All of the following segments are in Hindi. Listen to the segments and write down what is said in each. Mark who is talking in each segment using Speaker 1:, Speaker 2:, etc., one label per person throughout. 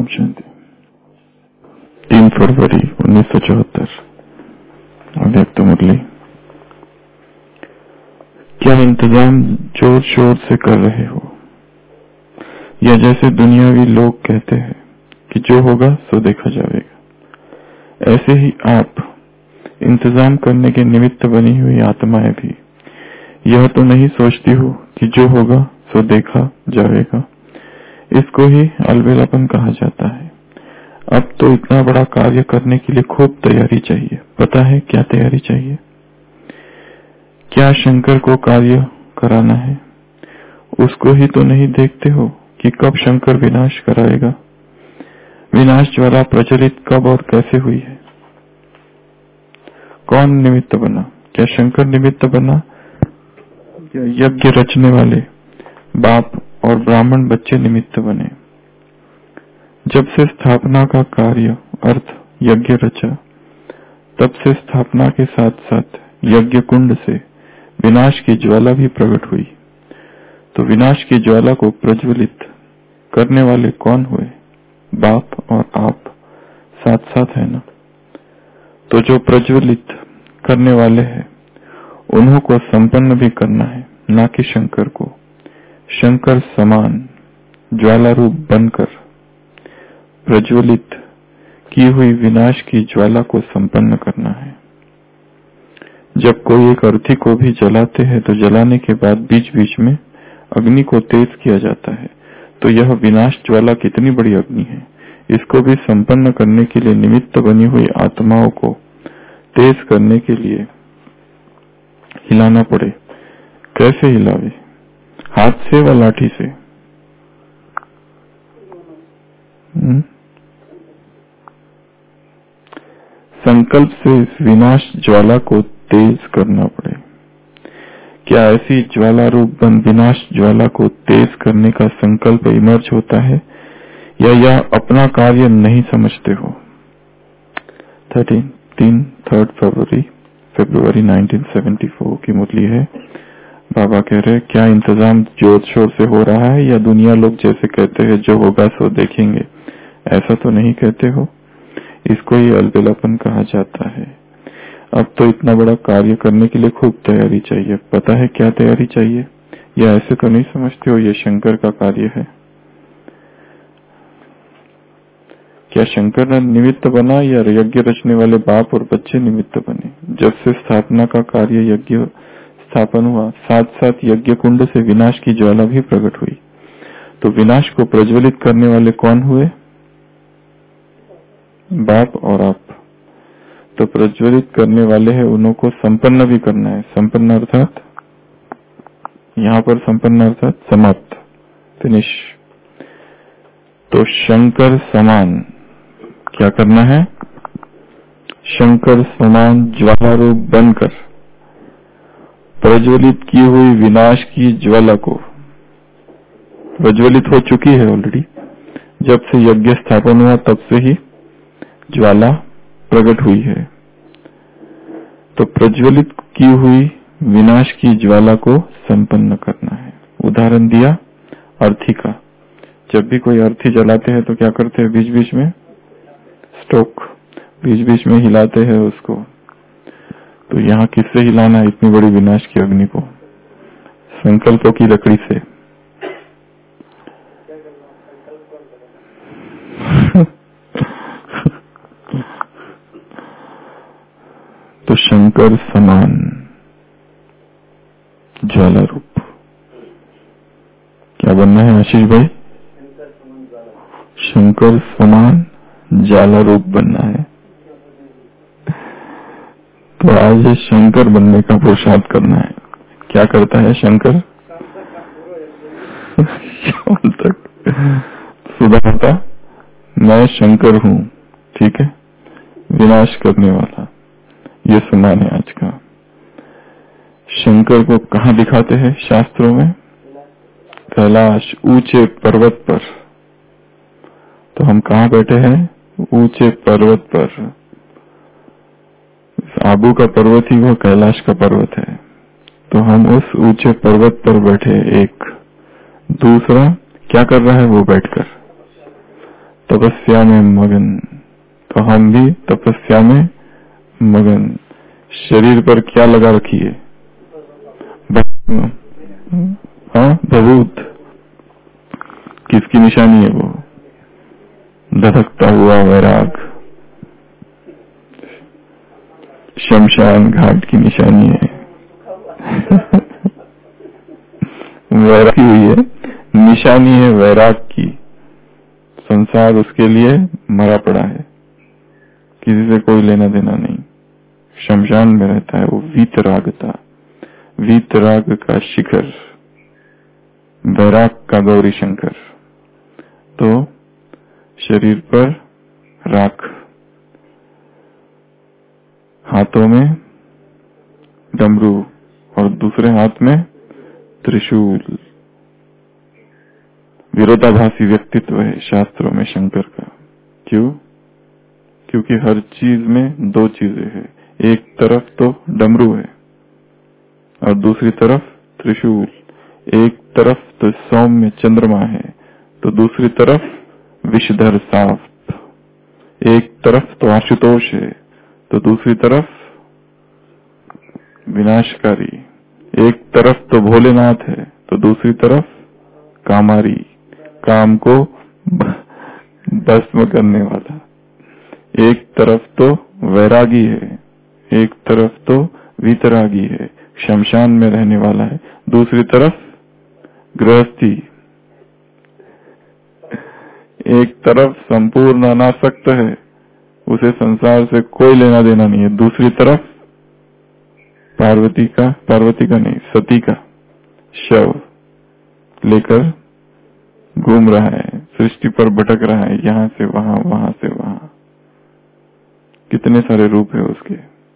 Speaker 1: शांति। 3 फरवरी 1974। अव्यक्त मुरली। क्या इंतजाम जोर शोर से कर रहे हो, या जैसे दुनियावी लोग कहते हैं कि जो होगा सो देखा जाएगा, ऐसे ही आप इंतजाम करने के निमित्त बनी हुई आत्माएं भी यह तो नहीं सोचती हो कि जो होगा सो देखा जाएगा। इसको ही अलबेलापन कहा जाता है। अब तो इतना बड़ा कार्य करने के लिए खूब तैयारी चाहिए। पता है क्या तैयारी चाहिए? क्या शंकर को कार्य कराना है? उसको ही तो नहीं देखते हो कि कब शंकर विनाश कराएगा। विनाश ज्वाला प्रचलित कब और कैसे हुई है? कौन निमित्त बना? क्या शंकर निमित्त बना या यज्ञ रचने वाले बाप और ब्राह्मण बच्चे निमित्त बने? जब से स्थापना का कार्य अर्थ यज्ञ रचा, तब से स्थापना के साथ साथ यज्ञ कुंड से विनाश की ज्वाला भी प्रकट हुई। तो विनाश की ज्वाला को प्रज्वलित करने वाले कौन हुए? बाप और आप साथ साथ है ना। तो जो प्रज्वलित करने वाले हैं उन्हों को संपन्न भी करना है, ना कि शंकर को। शंकर समान ज्वाला रूप बनकर प्रज्वलित की हुई विनाश की ज्वाला को संपन्न करना है। जब कोई एक अर्थी को भी जलाते हैं तो जलाने के बाद बीच बीच में अग्नि को तेज किया जाता है। तो यह विनाश ज्वाला कितनी बड़ी अग्नि है, इसको भी संपन्न करने के लिए निमित्त बनी हुई आत्माओं को तेज करने के लिए हिलाना पड़े। कैसे हिलावे? हाथ से व लाठी से? संकल्प से इस विनाश ज्वाला को तेज करना पड़े। क्या ऐसी ज्वाला रूप बन विनाश ज्वाला को तेज करने का संकल्प इमर्ज होता है, या यह अपना कार्य नहीं समझते हो? 3 फरवरी 1974 की मुरली है। बाबा कह रहे, क्या इंतजाम जोर शोर से हो रहा है, या दुनिया लोग जैसे कहते हैं जो होगा सो देखेंगे? ऐसा तो नहीं कहते हो। इसको ही अलबेलापन कहा जाता है। अब तो इतना बड़ा कार्य करने के लिए खूब तैयारी चाहिए। पता है क्या तैयारी चाहिए? या ऐसे तो नहीं समझते हो ये शंकर का कार्य है? क्या शंकर निमित्त बना या यज्ञ रचने वाले बाप और बच्चे निमित्त बने? जब से स्थापना का कार्य यज्ञ स्थापन हुआ, साथ साथ यज्ञ कुंड से विनाश की ज्वाला भी प्रकट हुई। तो विनाश को प्रज्वलित करने वाले कौन हुए? बाप और आप। तो प्रज्वलित करने वाले हैं, उनको संपन्न भी करना है। संपन्न अर्थात यहाँ पर संपन्न अर्थात समाप्त, फिनिश। तो शंकर समान क्या करना है? शंकर समान ज्वाला रूप बनकर प्रज्वलित की हुई विनाश की ज्वाला को, प्रज्वलित हो चुकी है ऑलरेडी। जब से यज्ञ स्थापन हुआ तब से ही ज्वाला प्रकट हुई है। तो प्रज्वलित की हुई विनाश की ज्वाला को संपन्न करना है। उदाहरण दिया अर्थी का। जब भी कोई अर्थी जलाते हैं तो क्या करते हैं? बीच बीच में स्टोक, बीच बीच में हिलाते हैं उसको। तो यहाँ किससे हिलाना है इतनी बड़ी विनाश की अग्नि को? संकल्पों की लकड़ी से। तो शंकर समान ज्वाला रूप क्या बनना है आशीष भाई? शंकर समान ज्वाला रूप बनना है। तो आज शंकर बनने का पुरुषार्थ करना है। क्या करता है शंकर? तक सुधारता, मैं शंकर हूँ, ठीक है, विनाश करने वाला। ये सम्मान है आज का। शंकर को कहाँ दिखाते हैं शास्त्रों में? कैलाश, ऊंचे पर्वत पर। तो हम कहाँ बैठे हैं? ऊंचे पर्वत पर। आबू का पर्वत ही वो कैलाश का पर्वत है। तो हम उस ऊंचे पर्वत पर बैठे। एक दूसरा क्या कर रहा है वो बैठकर? तपस्या में मगन। तो हम भी तपस्या में मगन। शरीर पर क्या लगा रखी है? हाँ, भभूत। किसकी निशानी है वो? धधकता हुआ वैराग, शमशान घाट की निशानी है। वैराग की हुई है, निशानी है वैराग की। संसार उसके लिए मरा पड़ा है, किसी से कोई लेना देना नहीं, शमशान में रहता है वो। वीतरागता, वीतराग का शिखर, वैराग का गौरी शंकर। तो शरीर पर राख, हाथों में डमरू और दूसरे हाथ में त्रिशूल। विरोधाभासी व्यक्तित्व है शास्त्रों में शंकर का। क्यों? क्योंकि हर चीज में दो चीजें हैं, एक तरफ तो डमरू है और दूसरी तरफ त्रिशूल। एक तरफ तो सौम्य चंद्रमा है तो दूसरी तरफ विषधर सांप। एक तरफ तो आशुतोष है तो दूसरी तरफ विनाशकारी। एक तरफ तो भोलेनाथ है तो दूसरी तरफ कामारी, काम को भस्म करने वाला। एक तरफ तो वैरागी है, एक तरफ तो वितरागी है, शमशान में रहने वाला है, दूसरी तरफ गृहस्थी। एक तरफ संपूर्ण अनासक्त है, उसे संसार से कोई लेना देना नहीं है, दूसरी तरफ पार्वती का नहीं, सती का शव लेकर घूम रहा है, सृष्टि पर भटक रहा है, यहाँ से वहां, वहां से वहां। कितने सारे रूप है उसके,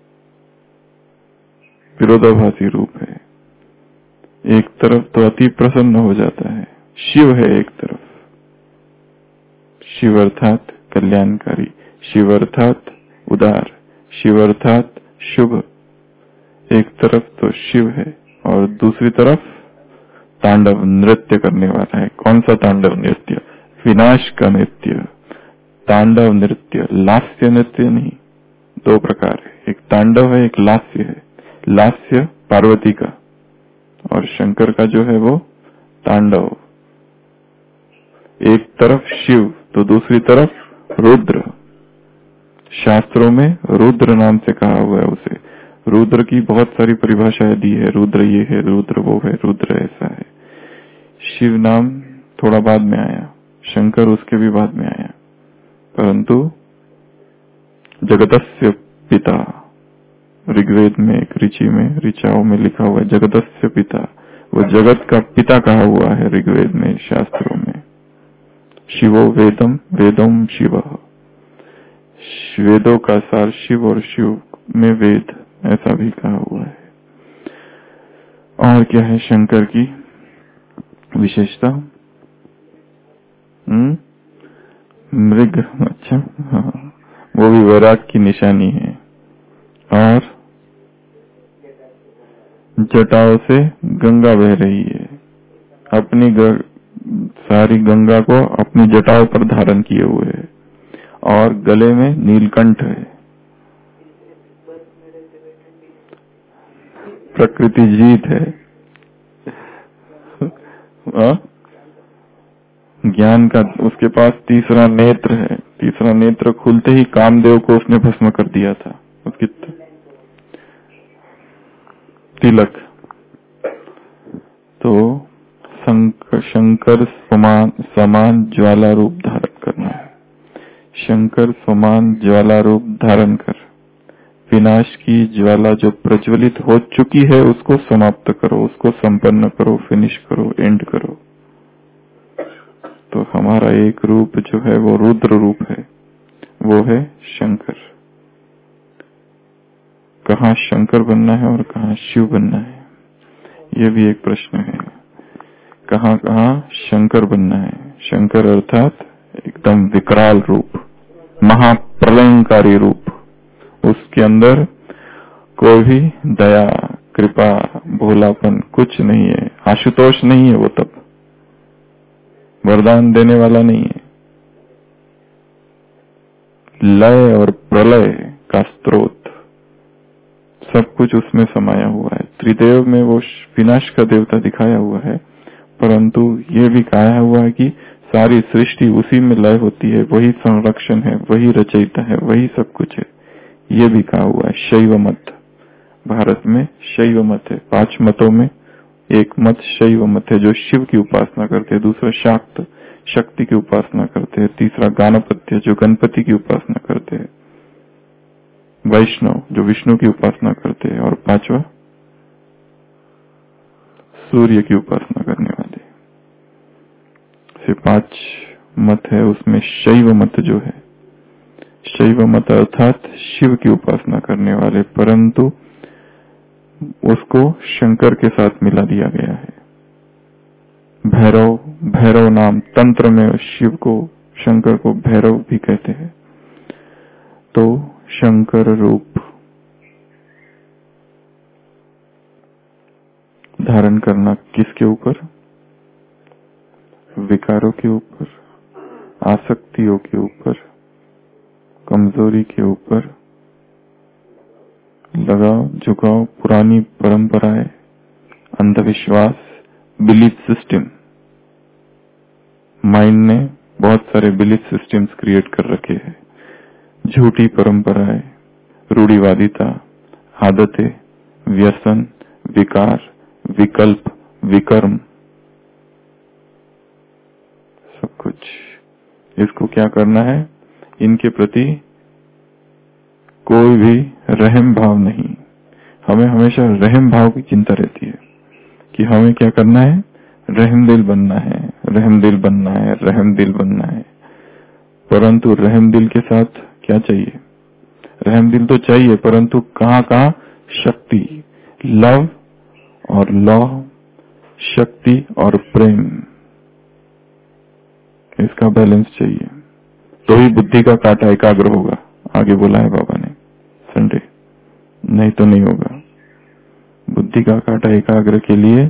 Speaker 1: विरोधाभासी रूप है। एक तरफ तो अति प्रसन्न हो जाता है, शिव है एक तरफ, शिव अर्थात कल्याणकारी, शिव अर्थात उदार, शिव अर्थात शुभ। एक तरफ तो शिव है और दूसरी तरफ तांडव नृत्य करने वाला है। कौन सा तांडव नृत्य? विनाश का नृत्य, तांडव नृत्य, लास्य नृत्य नहीं। दो प्रकार है, एक तांडव है, एक लास्य है। लास्य पार्वती का और शंकर का जो है वो तांडव। एक तरफ शिव तो दूसरी तरफ रुद्र। शास्त्रों में रुद्र नाम से कहा हुआ है उसे। रुद्र की बहुत सारी परिभाषाएं दी है, रुद्र ये है, रुद्र वो है, रुद्र ऐसा है। शिव नाम थोड़ा बाद में आया, शंकर उसके भी बाद में आया, परंतु जगतस्य पिता, ऋग्वेद में, एक ऋचि में, ऋचाओं में लिखा हुआ है जगतस्य पिता। वो जगत का पिता कहा हुआ है ऋग्वेद में, शास्त्रों में। शिवो वेदम, वेदम शिव, वेदों का सार शिव और शिव में वेद, ऐसा भी कहा हुआ है। और क्या है शंकर की विशेषता? मृग, अच्छा हाँ, वो भी वैराग की निशानी है। और जटाओं से गंगा बह रही है, अपनी सारी गंगा को अपनी जटाओं पर धारण किए हुए है और गले में नीलकंठ है। प्रकृति जीत है। ज्ञान का उसके पास तीसरा नेत्र है, तीसरा नेत्र खुलते ही कामदेव को उसने भस्म कर दिया था। उसकी तिलक। तो शंकर समान ज्वाला रूप धारण करना है। शंकर समान ज्वाला रूप धारण कर विनाश की ज्वाला जो प्रज्वलित हो चुकी है उसको समाप्त करो, उसको संपन्न करो, फिनिश करो, एंड करो। तो हमारा एक रूप जो है वो रुद्र रूप है, वो है शंकर। कहाँ शंकर बनना है और कहाँ शिव बनना है, ये भी एक प्रश्न है। कहाँ कहाँ शंकर बनना है? शंकर अर्थात एकदम विकराल रूप, महाप्रलयंकारी रूप। उसके अंदर कोई भी दया, कृपा, भोलापन कुछ नहीं है। आशुतोष नहीं है वो, तब वरदान देने वाला नहीं है। लय और प्रलय का स्रोत, सब कुछ उसमें समाया हुआ है। त्रिदेव में वो विनाश का देवता दिखाया हुआ है, परंतु ये भी कहा हुआ है कि सारी सृष्टि उसी में लय होती है, वही संरक्षण है, वही रचयिता है, वही सब कुछ है। ये भी कहा हुआ है। शैव मत, भारत में शैव मत है। 5 मतों में एक मत शैव मत है, जो शिव की उपासना करते हैं। दूसरा शाक्त, शक्ति की उपासना करते हैं। तीसरा गाणपत्य, जो गणपति की उपासना करते हैं। वैष्णव, जो विष्णु की उपासना करते हैं। और 5वां सूर्य की उपासना करने वाले। से 5 मत है, उसमें शैव मत जो है, शैव मत अर्थात शिव की उपासना करने वाले, परंतु उसको शंकर के साथ मिला दिया गया है। भैरव, भैरव नाम तंत्र में शिव को, शंकर को भैरव भी कहते हैं। तो शंकर रूप धारण करना किसके ऊपर? विकारों के ऊपर, आसक्तियों के ऊपर, कमजोरी के ऊपर, लगाव झुकाव, पुरानी परंपराएं, अंधविश्वास, बिलीफ सिस्टम। माइंड ने बहुत सारे बिलीफ सिस्टम्स क्रिएट कर रखे हैं। झूठी परंपराएं, रूढ़िवादिता, आदतें, व्यसन, विकार, विकल्प, विकर्म, सब कुछ। इसको क्या करना है? इनके प्रति कोई भी रहम भाव नहीं। हमें हमेशा रहम भाव की चिंता रहती है कि हमें क्या करना है? रहमदिल बनना है, रहमदिल बनना है, रहमदिल बनना है। परंतु रहमदिल के साथ क्या चाहिए? रहमदिल तो चाहिए, परंतु कहाँ कहाँ शक्ति, लव और लॉ, शक्ति और प्रेम, इसका बैलेंस चाहिए। तो ही बुद्धि का कांटा एकाग्र होगा। आगे बोला है बाबा ने संडे, नहीं तो नहीं होगा। बुद्धि का कांटा एकाग्र के लिए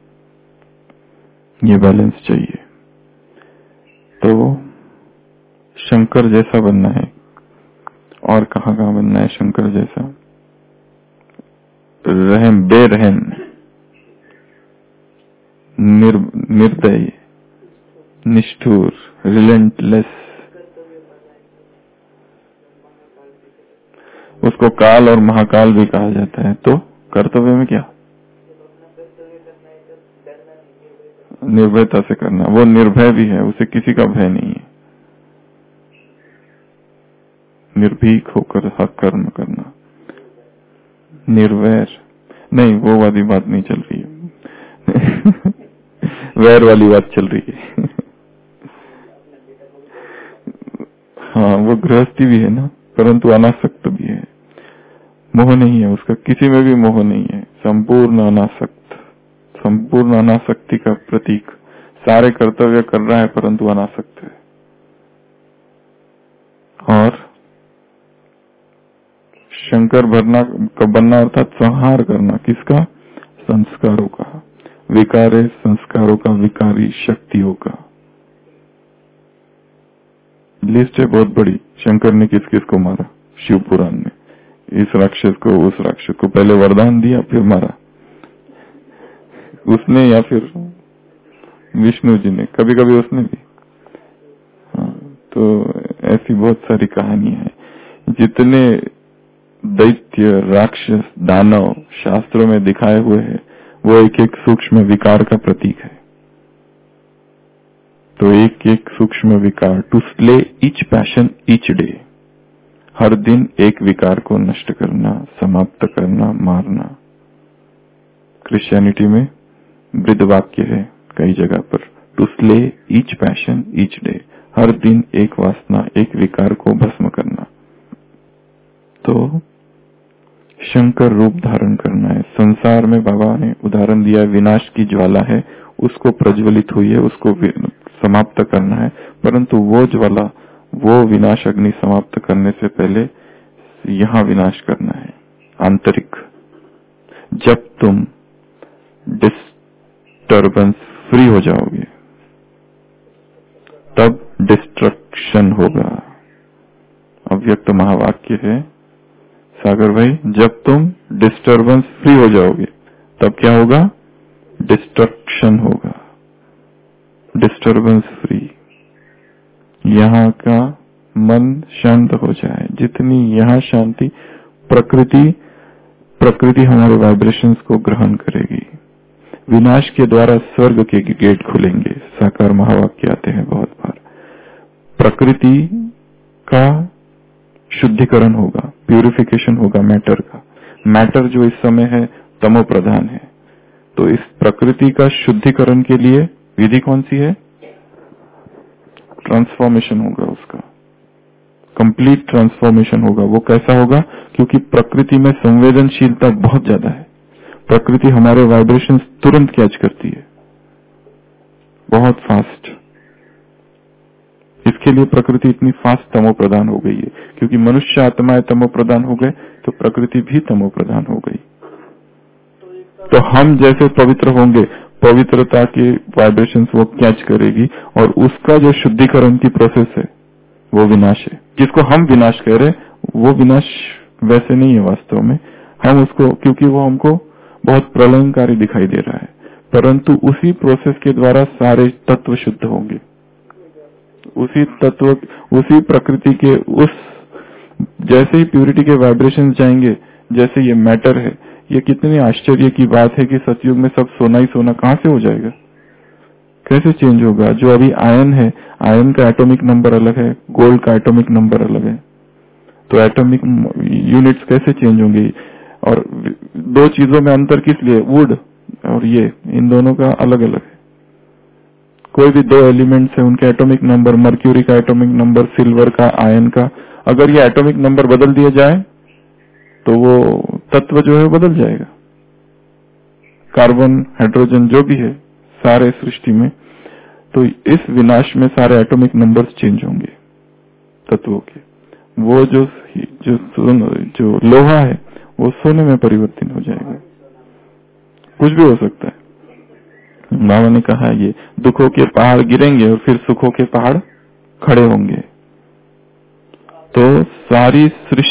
Speaker 1: ये बैलेंस चाहिए। तो शंकर जैसा बनना है। और कहाँ कहाँ बनना है शंकर जैसा? रहम, बेरहम, निर्दयी, निष्ठुर, रिलेंटलेस। उसको काल और महाकाल भी कहा जाता है। तो कर्तव्य में क्या? निर्भयता से करना। वो निर्भय भी है, उसे किसी का भय नहीं है। निर्भीक होकर हक कर्म करना, निर्वैर नहीं, वो वाली बात नहीं चल रही है। वैर वाली बात चल रही है। हाँ, वो गृहस्थी भी है ना, परंतु अनासक्त भी है। मोह नहीं है उसका, किसी में भी मोह नहीं है। संपूर्ण अनासक्त, संपूर्ण अनासक्ति का प्रतीक। सारे कर्तव्य कर रहा है परंतु अनासक्त है। और शंकर बनना अर्थात संहार करना। किसका? संस्कारों का। विकारे संस्कारों का, विकारी शक्तियों का। लिस्ट है बहुत बड़ी। शंकर ने किस किस को मारा शिव पुराण में? इस राक्षस को, उस राक्षस को। पहले वरदान दिया, फिर मारा उसने या फिर विष्णु जी ने, कभी कभी उसने भी। हाँ, तो ऐसी बहुत सारी कहानियां हैं। जितने दैत्य, राक्षस, दानव शास्त्रों में दिखाए हुए हैं, वो एक एक सूक्ष्म विकार का प्रतीक है। तो एक एक सूक्ष्म विकार, to slay each passion each day, हर दिन एक विकार को नष्ट करना, समाप्त करना, मारना। क्रिश्चियनिटी में वृद्ध वाक्य है कई जगह पर, to slay each passion each day, हर दिन एक वासना, एक विकार को भस्म करना। तो शंकर रूप धारण करना है। संसार में बाबा ने उदाहरण दिया, विनाश की ज्वाला है, उसको प्रज्वलित हुई है, उसको समाप्त करना है। परंतु वो ज्वाला, वो विनाश अग्नि समाप्त करने से पहले यहाँ विनाश करना है, आंतरिक। जब तुम डिस्टर्बेंस फ्री हो जाओगे तब डिस्ट्रक्शन होगा। अव्यक्त महावाक्य है सागर भाई, जब तुम डिस्टरबेंस फ्री हो जाओगे तब क्या होगा? डिस्ट्रक्शन होगा। डिस्टरबेंस फ्री, यहाँ का मन शांत हो जाए। जितनी यहाँ शांति, प्रकृति हमारे वाइब्रेशंस को ग्रहण करेगी। विनाश के द्वारा स्वर्ग के गेट खुलेंगे। साकार महावाक्य आते हैं बहुत बार। प्रकृति का शुद्धिकरण होगा, प्यूरिफिकेशन होगा मैटर का। मैटर जो इस समय है तमो प्रधान है, तो इस प्रकृति का शुद्धिकरण के लिए विधि कौन सी है? ट्रांसफॉर्मेशन होगा, उसका कंप्लीट ट्रांसफॉर्मेशन होगा। वो कैसा होगा? क्योंकि प्रकृति में संवेदनशीलता बहुत ज्यादा है। प्रकृति हमारे वाइब्रेशंस तुरंत कैच करती है, बहुत फास्ट। इसके लिए प्रकृति इतनी फास्ट तमो प्रधान हो गई है, क्योंकि मनुष्य आत्माएं तमो प्रधान हो गए तो प्रकृति भी तमो प्रधान हो गई। तो हम जैसे पवित्र होंगे, पवित्रता के वाइब्रेशंस वो कैच करेगी, और उसका जो शुद्धिकरण की प्रोसेस है वो विनाश है। जिसको हम विनाश कह रहे, वो विनाश वैसे नहीं है वास्तव में। हम उसको, क्योंकि वो हमको बहुत प्रलयंकारी दिखाई दे रहा है, परंतु उसी प्रोसेस के द्वारा सारे तत्व शुद्ध होंगे। उसी तत्व, उसी प्रकृति के उस, जैसे ही प्यूरिटी के वाइब्रेशन जाएंगे, जैसे ये मैटर है, ये कितनी आश्चर्य की बात है कि सतयुग में सब सोना ही सोना कहां से हो जाएगा? कैसे चेंज होगा? जो अभी आयन है, आयन का एटॉमिक नंबर अलग है, गोल्ड का एटॉमिक नंबर अलग है, तो एटॉमिक यूनिट्स कैसे चेंज होंगे? और दो चीजों में अंतर किस लिए? वुड और ये, इन दोनों का अलग अलग है। कोई भी दो एलिमेंट्स है, उनके एटॉमिक नंबर, मर्क्यूरी का एटॉमिक नंबर, सिल्वर का, आयन का, अगर ये एटॉमिक नंबर बदल दिया जाए तो वो तत्व जो है बदल जाएगा। कार्बन, हाइड्रोजन जो भी है सारे सृष्टि में, तो इस विनाश में सारे एटॉमिक नंबर्स चेंज होंगे तत्वों के। वो जो लोहा है वो सोने में परिवर्तित हो जाएगा। कुछ भी हो सकता है। बाबा ने कहा ये दुखों के पहाड़ गिरेंगे और फिर सुखों के पहाड़ खड़े होंगे। तो सारी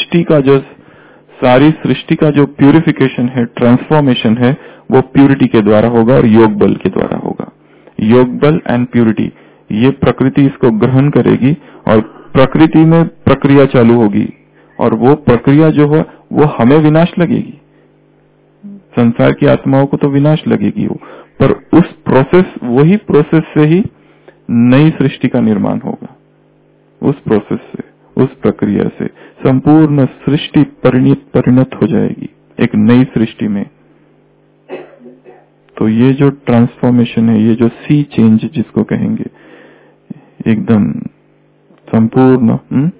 Speaker 1: सृष्टि का जो प्यूरिफिकेशन है, ट्रांसफॉर्मेशन है, वो प्यूरिटी के द्वारा होगा और योग बल के द्वारा होगा। योग बल एंड प्यूरिटी, ये प्रकृति इसको ग्रहण करेगी और प्रकृति में प्रक्रिया चालू होगी, और वो प्रक्रिया जो है वो हमें विनाश लगेगी। संसार की आत्माओं को तो विनाश लगेगी वो, पर उस प्रोसेस, वही प्रोसेस से ही नई सृष्टि का निर्माण होगा। उस प्रोसेस से, उस प्रक्रिया से संपूर्ण सृष्टि परिणत हो जाएगी एक नई सृष्टि में। तो ये जो ट्रांसफॉर्मेशन है, ये जो सी चेंज जिसको कहेंगे, एकदम संपूर्ण,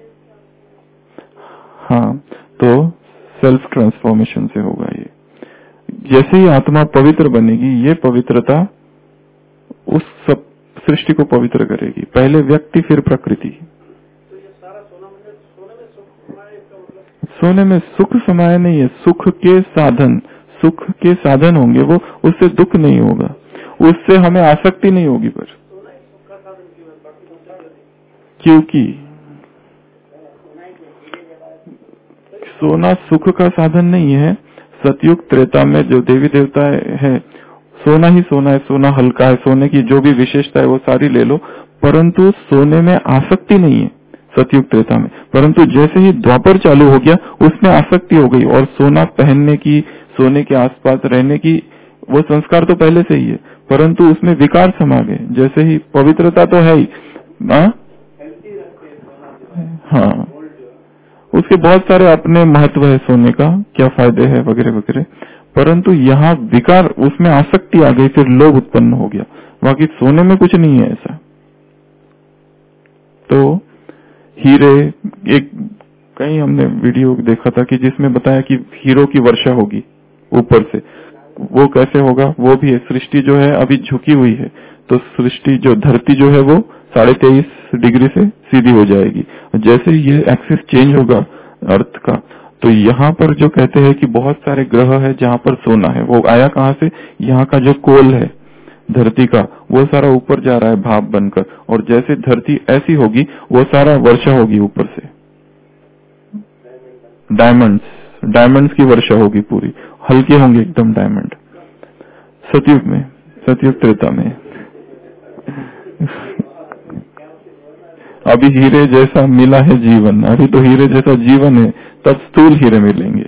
Speaker 1: हाँ, तो सेल्फ ट्रांसफॉर्मेशन से होगा ये। जैसे ही आत्मा पवित्र बनेगी, ये पवित्रता उस सब सृष्टि को पवित्र करेगी। पहले व्यक्ति, फिर प्रकृति।
Speaker 2: तो ये सारा
Speaker 1: सोने में सुख समाये नहीं है। सुख के साधन होंगे, वो उससे दुख नहीं होगा, उससे हमें आसक्ति नहीं होगी। पर क्योंकि सोना सुख का साधन नहीं है। सतयुग त्रेता में जो देवी देवता है, सोना ही सोना है, सोना हल्का है, सोने की जो भी विशेषता है वो सारी ले लो, परंतु सोने में आसक्ति नहीं है सतयुग त्रेता में। परंतु जैसे ही द्वापर चालू हो गया, उसमें आसक्ति हो गई, और सोना पहनने की, सोने के आसपास रहने की, वो संस्कार तो पहले से ही है, परंतु उसमें विकार समा गए। जैसे ही पवित्रता तो है ही, हाँ, उसके बहुत सारे अपने महत्व है, सोने का क्या फायदे है वगैरह वगैरह, परंतु यहाँ विकार, उसमें आसक्ति आ गई, फिर लोभ उत्पन्न हो गया। बाकी सोने में कुछ नहीं है ऐसा। तो हीरे, एक कहीं हमने वीडियो देखा था कि जिसमें बताया कि हीरो की वर्षा होगी ऊपर से। वो कैसे होगा? वो भी है, सृष्टि जो है अभी झुकी हुई है, तो सृष्टि जो धरती जो है वो 23.5 डिग्री से सीधी हो जाएगी। जैसे ये एक्सिस चेंज होगा अर्थ का, तो यहाँ पर जो कहते हैं कि बहुत सारे ग्रह है जहाँ पर सोना है, वो आया कहाँ से? यहाँ का जो कोल है धरती का, वो सारा ऊपर जा रहा है भाप बनकर, और जैसे धरती ऐसी होगी वो सारा वर्षा होगी ऊपर से। डायमंड्स की वर्षा होगी पूरी, हल्के होंगे एकदम डायमंड। सतयुग में, सतयुग त्रेता में अभी हीरे जैसा मिला है जीवन, अभी तो हीरे जैसा जीवन है, तब स्थूल हीरे मिलेंगे।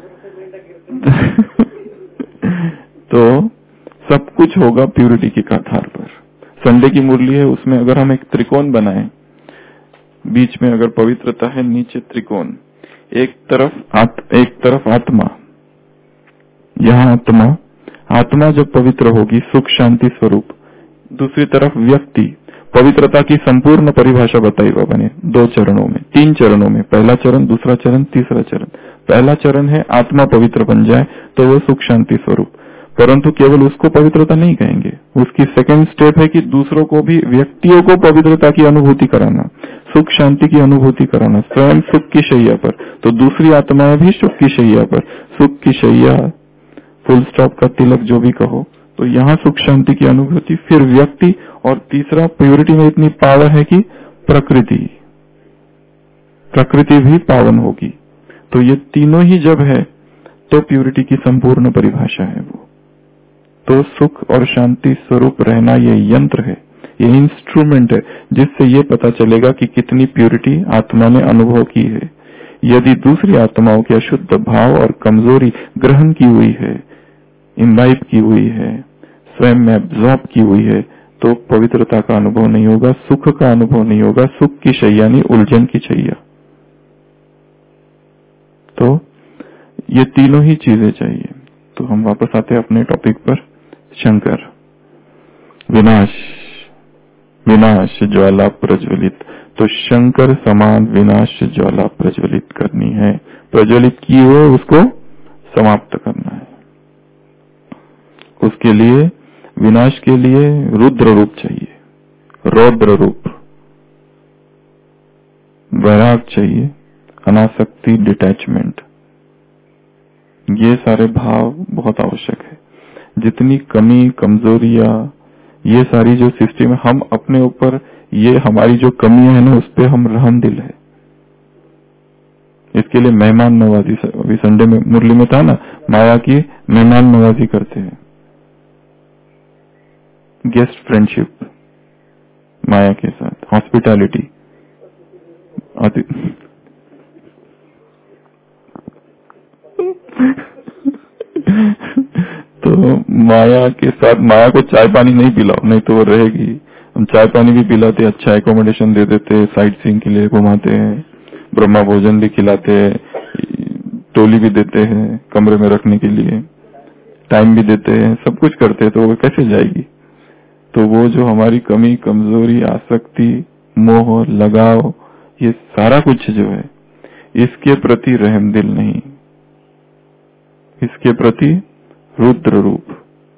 Speaker 1: तो सब कुछ होगा प्यूरिटी के आधार पर। संडे की मुरली है, उसमें अगर हम एक त्रिकोण बनाएं, बीच में अगर पवित्रता है, नीचे त्रिकोण, एक तरफ आत्मा, यहाँ आत्मा जब पवित्र होगी सुख शांति स्वरूप, दूसरी तरफ व्यक्ति, पवित्रता की संपूर्ण परिभाषा बताई बाबा ने 2 चरणों में, 3 चरणों में, पहला चरण, दूसरा चरण, तीसरा चरण। पहला चरण है आत्मा पवित्र बन जाए तो वो सुख शांति स्वरूप, परंतु केवल उसको पवित्रता नहीं कहेंगे, उसकी सेकंड स्टेप है कि दूसरों को भी, व्यक्तियों को पवित्रता की अनुभूति कराना, सुख शांति की अनुभूति कराना, स्वयं सुख की शैया पर, तो दूसरी आत्माएं भी सुख की शैया पर, सुख की शैया, फुल स्टॉप का तिलक जो भी कहो, तो यहाँ सुख शांति की अनुभूति, फिर व्यक्ति, और तीसरा प्योरिटी में इतनी पावर है कि प्रकृति भी पावन होगी। तो ये तीनों ही जब है तो प्योरिटी की संपूर्ण परिभाषा है वो। तो सुख और शांति स्वरूप रहना ये यंत्र है, ये इंस्ट्रूमेंट है, जिससे ये पता चलेगा कि कितनी प्योरिटी आत्मा ने अनुभव की है। यदि दूसरी आत्माओं के अशुद्ध भाव और कमजोरी ग्रहण की हुई है, इम्बाइब की हुई है, स्वयं में एब्जॉर्ब की हुई है, तो पवित्रता का अनुभव नहीं होगा, सुख का अनुभव नहीं होगा, सुख की शैया नहीं, उलझन की शैया। तो ये तीनों ही चीजें चाहिए। तो हम वापस आते हैं अपने टॉपिक पर। शंकर, विनाश ज्वाला प्रज्वलित, तो शंकर समान विनाश ज्वाला प्रज्वलित करनी है, प्रज्वलित किए हुए उसको समाप्त करना है। उसके लिए, विनाश के लिए रुद्र रूप चाहिए, रौद्र रूप, वैराग चाहिए, अनासक्ति, डिटैचमेंट, ये सारे भाव बहुत आवश्यक है। जितनी कमी, कमजोरियां, ये सारी जो सिस्टम है, हम अपने ऊपर, ये हमारी जो कमियां है ना, उस पे हम रहम दिल है। इसके लिए मेहमान नवाजी, अभी संडे में मुरली में था ना, माया की मेहमान नवाजी करते हैं, गेस्ट फ्रेंडशिप माया के साथ, हॉस्पिटैलिटी। तो माया के साथ, माया को चाय पानी नहीं पिलाओ, नहीं तो वो रहेगी। हम चाय पानी भी पिलाते, अच्छा एकोमोडेशन दे देते, साइट सीइंग के लिए घुमाते हैं, ब्रह्मा भोजन भी खिलाते हैं, टोली भी देते हैं कमरे में रखने के लिए, टाइम भी देते हैं, सब कुछ करते हैं, तो वो कैसे जाएगी? तो वो जो हमारी कमी, कमजोरी, आसक्ति, मोह, लगाव, ये सारा कुछ जो है, इसके प्रति रहम दिल नहीं, इसके प्रति रुद्र रूप,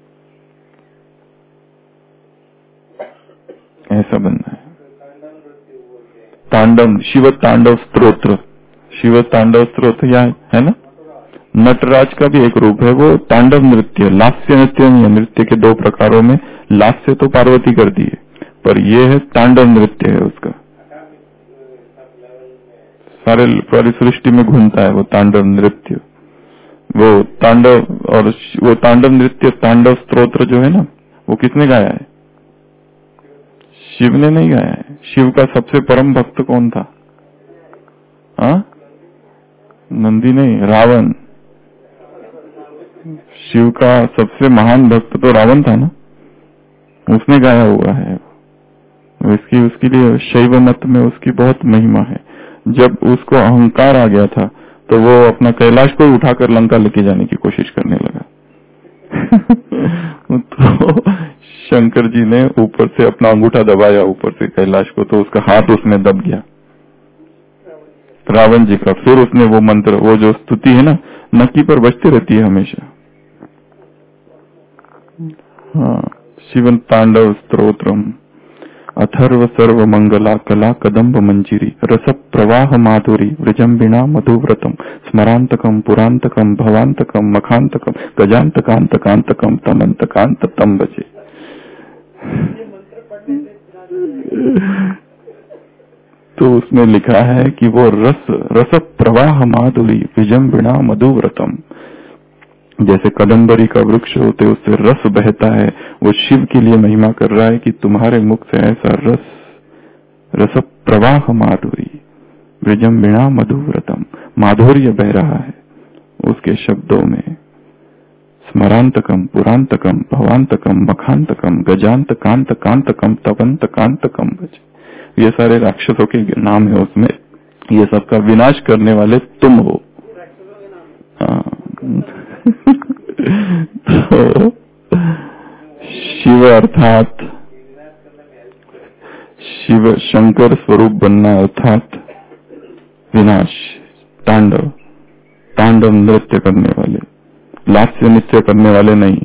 Speaker 1: ऐसा बनना है। तांडव, शिव तांडव स्तोत्र, शिव तांडव स्तोत्र या है ना, नटराज का भी एक रूप है वो, तांडव नृत्य, लास्य नृत्य। नृत्य के 2 प्रकारों में लास्य तो पार्वती कर दी है, पर ये है तांडव नृत्य है उसका, सारी सृष्टि में घूमता है वो तांडव नृत्य, वो तांडव। और वो तांडव नृत्य, तांडव स्तोत्र जो है ना, वो किसने गाया है? शिव ने नहीं गाया है। शिव का सबसे परम भक्त कौन था? नंदी नहीं, रावण। शिव का सबसे महान भक्त तो रावण था ना, उसने गाया हुआ है। उसके लिए शैव मत में उसकी बहुत महिमा है। जब उसको अहंकार आ गया था तो वो अपना कैलाश को उठाकर लंका लेके जाने की कोशिश करने लगा। तो शंकर जी ने ऊपर से अपना अंगूठा दबाया ऊपर से कैलाश को, तो उसका हाथ उसमें दब गया, रावण जी का। फिर उसने वो मंत्र, वो जो स्तुति है ना, नक्की पर बजती रहती है हमेशा। हाँ, शिवन तांडव स्तोत्रम अथर्व सर्व मंगला कला कदम्ब मंजिरी रस प्रवाह माधुरी वृजम्बिना मधुव्रतम स्मरांतकम पुरांतकम भवांतकम मखांतकम गजांतकांतकांतकम तमंतकांत तम बचे। तो उसमें लिखा है कि वो रस प्रवाह माधुरी विजंबिना मधुव्रतम, जैसे कदम्बरी का वृक्ष होते उससे रस बहता है, वो शिव के लिए महिमा कर रहा है कि तुम्हारे मुख से ऐसा रस प्रवाह माधुरी विजंबिना मधुव्रतम, माधुर्य बह रहा है उसके शब्दों में। स्मरांतकम पुरांतकम भवांतकम मखांतकम गजांत कांत कांतकम तपंत कांतकम गज, ये सारे राक्षसों के नाम है उसमें। ये सबका विनाश करने वाले तुम हो। तो शिव अर्थात शिव शंकर स्वरूप बनना अर्थात विनाश, तांडव नृत्य करने वाले, लास्य नृत्य करने वाले नहीं।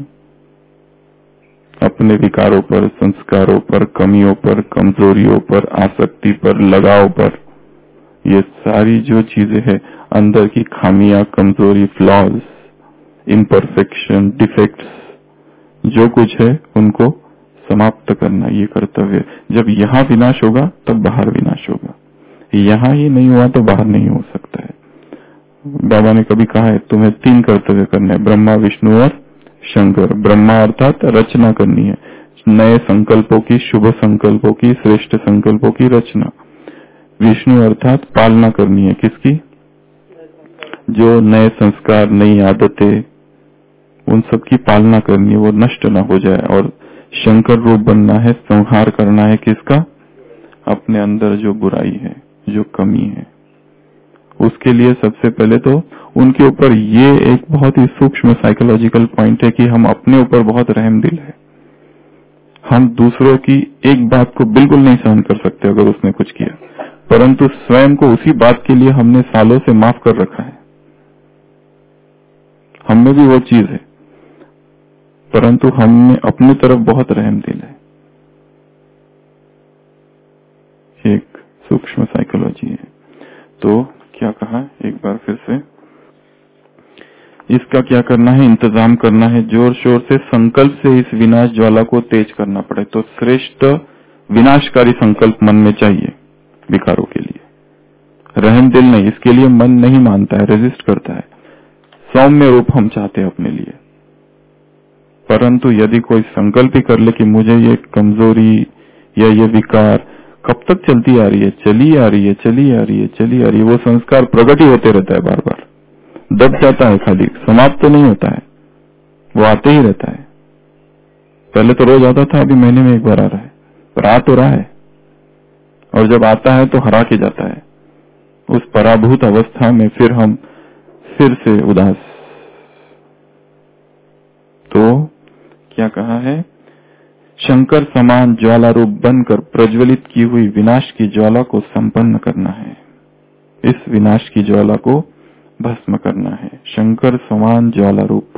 Speaker 1: अपने विकारों पर, संस्कारों पर, कमियों पर, कमजोरियों पर, आसक्ति पर, लगाव पर, ये सारी जो चीजें हैं अंदर की खामियां, कमजोरी, फ्लॉज, इम्परफेक्शन, डिफेक्ट्स, जो कुछ है उनको समाप्त करना ये कर्तव्य। जब यहाँ विनाश होगा तब बाहर विनाश होगा। यहाँ ही नहीं हुआ तो बाहर नहीं हो सकता है। बाबा ने कभी कहा है तुम्हें 3 कर्तव्य करने हैं, ब्रह्मा विष्णु और शंकर। ब्रह्मा अर्थात रचना करनी है, नए संकल्पों की, शुभ संकल्पों की, श्रेष्ठ संकल्पों की रचना। विष्णु अर्थात पालना करनी है, किसकी? जो नए संस्कार, नई आदतें, उन सब की पालना करनी है, वो नष्ट ना हो जाए। और शंकर रूप बनना है, संहार करना है किसका? अपने अंदर जो बुराई है, जो कमी है, उसके लिए सबसे पहले तो उनके ऊपर ये एक बहुत ही सूक्ष्म साइकोलॉजिकल पॉइंट है कि हम अपने ऊपर बहुत रहमदिल है। हम दूसरों की एक बात को बिल्कुल नहीं सहन कर सकते अगर उसने कुछ किया, परंतु स्वयं को उसी बात के लिए हमने सालों से माफ कर रखा है। हम में भी वो चीज है, परंतु हमने अपनी तरफ बहुत रहमदिल है। एक सूक्ष्म साइकोलॉजी है। तो क्या कहा एक बार फिर से, इसका क्या करना है? इंतजाम करना है, जोर शोर से संकल्प से इस विनाश ज्वाला को तेज करना पड़े। तो श्रेष्ठ विनाशकारी संकल्प मन में चाहिए विकारों के लिए। रहमदिल नहीं, इसके लिए मन नहीं मानता है, रेजिस्ट करता है। सौम्य रूप हम चाहते हैं अपने लिए, परंतु यदि कोई संकल्प ही कर ले कि मुझे ये कमजोरी या ये विकार कब तक चलती आ रही है, चली आ रही है, चली आ रही है, चली आ रही है, वो संस्कार प्रकट ही होते रहता है, बार बार दब जाता है, खाली समाप्त तो नहीं होता है, वो आते ही रहता है। पहले तो रोज आता था, अभी महीने में एक बार आ रहा है, पर आ तो रहा है। और जब आता है तो हरा के जाता है। उस पराभूत अवस्था में फिर हम फिर से उदास। तो क्या कहा है? शंकर समान ज्वाला रूप बनकर प्रज्वलित की हुई विनाश की ज्वाला को संपन्न करना है। इस विनाश की ज्वाला को भस्म करना है, शंकर समान ज्वाला रूप।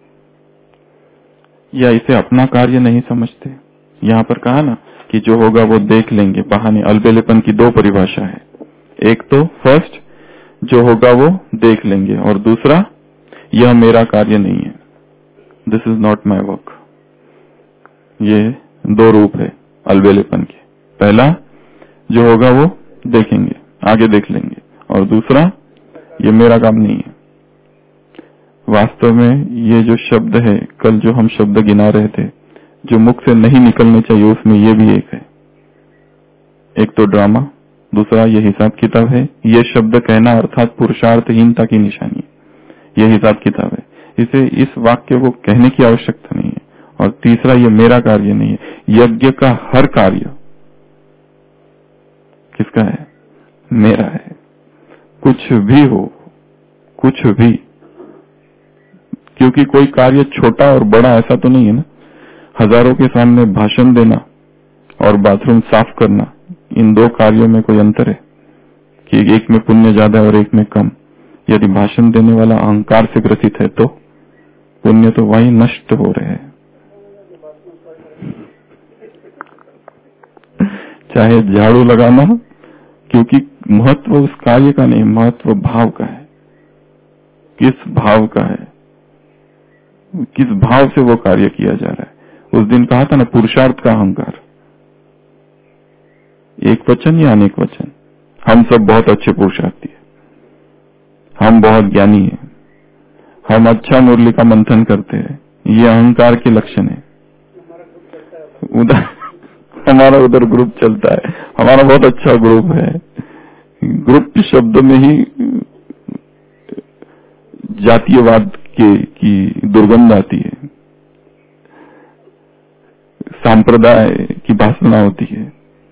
Speaker 1: या इसे अपना कार्य नहीं समझते? यहाँ पर कहा ना कि जो होगा वो देख लेंगे, बहाने। अलबेलेपन की 2 परिभाषा है, एक तो फर्स्ट जो होगा वो देख लेंगे, और दूसरा यह मेरा कार्य नहीं है, this is not my work. ये 2 रूप है अलबेलेपन के। पहला जो होगा वो देखेंगे, आगे देख लेंगे, और दूसरा ये मेरा काम नहीं है। वास्तव में ये जो शब्द है, कल जो हम शब्द गिना रहे थे जो मुख से नहीं निकलने चाहिए, उसमें ये भी एक है। एक तो ड्रामा, दूसरा ये हिसाब किताब है। ये शब्द कहना अर्थात पुरुषार्थहीनता की निशानी है, ये हिसाब किताब है। इसे इस वाक्य को कहने की आवश्यकता नहीं है। और तीसरा ये मेरा कार्य नहीं है। यज्ञ का हर कार्य किसका है? मेरा है। कुछ भी हो, कुछ भी, क्योंकि कोई कार्य छोटा और बड़ा ऐसा तो नहीं है ना। हजारों के सामने भाषण देना और बाथरूम साफ करना, इन 2 कार्यों में कोई अंतर है कि एक में पुण्य ज्यादा और एक में कम? यदि भाषण देने वाला अहंकार से ग्रसित है तो पुण्य तो वही नष्ट हो रहे हैं। चाहे झाड़ू लगाना, क्योंकि महत्व उस कार्य का नहीं, महत्व भाव का है। किस भाव का है, किस भाव से वो कार्य किया जा रहा है। उस दिन कहा था ना, पुरुषार्थ का अहंकार। एक वचन या अनेक वचन? हम सब बहुत अच्छे पुरुषार्थी हैं, हम बहुत ज्ञानी हैं, हम अच्छा मुरली का मंथन करते हैं, ये अहंकार के लक्षण है। उधर हमारा उधर ग्रुप चलता है, हमारा बहुत अच्छा ग्रुप है। ग्रुप शब्द में ही जातीयवाद की दुर्गंध आती है, सांप्रदाय की भाषणा होती है।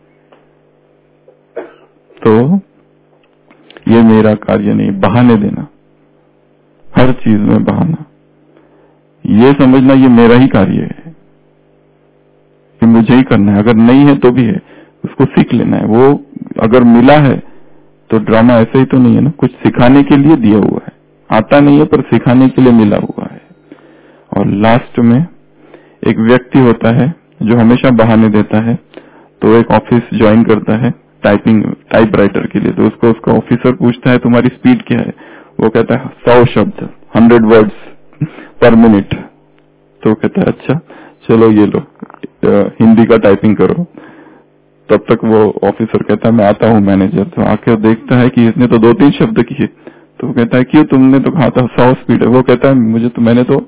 Speaker 1: तो ये मेरा कार्य नहीं, बहाने देना, हर चीज में बहाना, ये समझना ये मेरा ही कार्य है, कि मुझे ही करना है। अगर नहीं है तो भी है, उसको सीख लेना है। वो अगर मिला है तो ड्रामा ऐसे ही तो नहीं है ना, कुछ सिखाने के लिए दिया हुआ है, आता नहीं है पर सिखाने के लिए मिला हुआ है। और लास्ट में एक व्यक्ति होता है जो हमेशा बहाने देता है। तो एक ऑफिस ज्वाइन करता है टाइपराइटर के लिए, तो उसको उसका ऑफिसर पूछता है तुम्हारी स्पीड क्या है? वो कहता है 100 शब्द 100 वर्ड्स पर मिनट। तो कहता है अच्छा चलो ये लो हिंदी का टाइपिंग करो। तब तक वो ऑफिसर कहता है मैं आता हूँ मैनेजर। तो आके देखता है कि इसने तो 2-3 शब्द किए। तो कहता है क्यों, तुमने तो कहा था 100 स्पीड है। वो कहता है मैंने तो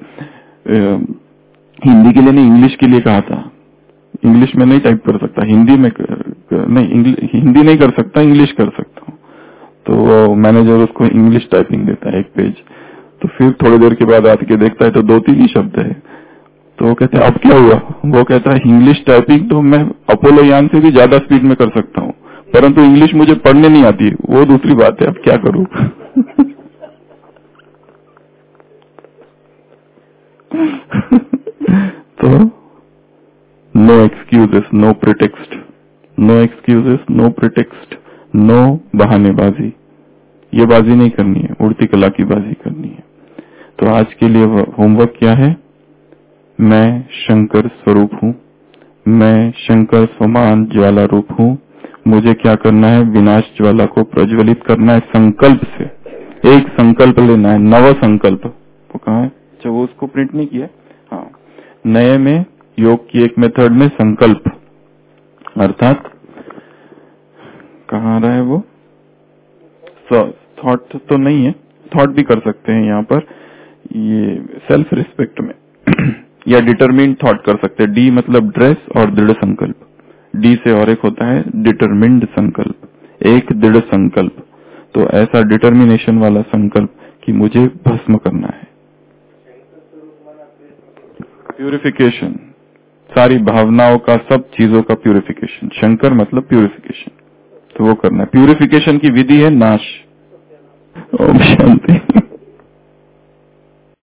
Speaker 1: हिंदी के लिए नहीं इंग्लिश के लिए कहा था, इंग्लिश में नहीं टाइप कर सकता, हिंदी में नहीं, हिंदी नहीं कर सकता, इंग्लिश कर सकता हूँ। तो वो मैनेजर उसको इंग्लिश टाइपिंग देता है 1 पेज। तो फिर थोड़ी देर के बाद आके देखता है तो 2-3 ही शब्द है। तो वो कहते हैं अब क्या हुआ? वो कहता है इंग्लिश टाइपिंग तो मैं अपोलो यान से भी ज्यादा स्पीड में कर सकता हूँ, परंतु इंग्लिश मुझे पढ़ने नहीं आती, वो दूसरी बात है, अब क्या करूँ। तो no excuses, no pretext, no excuses, no pretext, no बहानेबाजी। ये बाजी नहीं करनी है, उड़ती कला की बाजी करनी है। तो आज के लिए होमवर्क क्या है? मैं शंकर स्वरूप हूँ, मैं शंकर समान ज्वाला रूप हूँ। मुझे क्या करना है? विनाश ज्वाला को प्रज्वलित करना है संकल्प से। एक संकल्प लेना है, नव संकल्प। वो कहाँ है? अच्छा वो उसको प्रिंट नहीं किया। हाँ, नए में योग की एक मेथड में संकल्प, अर्थात कहाँ आ रहा है वो? थॉट तो नहीं है, थॉट भी कर सकते हैं यहाँ पर, ये सेल्फ रिस्पेक्ट में या डिटरमिन्ड थॉट कर सकते हैं। डी मतलब ड्रेस और दृढ़ संकल्प, डी से और एक होता है डिटरमिन्ड संकल्प, एक दृढ़ संकल्प। तो ऐसा डिटर्मिनेशन वाला संकल्प कि मुझे भस्म करना है। प्यूरिफिकेशन, सारी भावनाओं का, सब चीजों का प्यूरिफिकेशन। शंकर मतलब प्यूरिफिकेशन, तो वो करना है। प्यूरिफिकेशन की विधि है नाश। ओम शांति।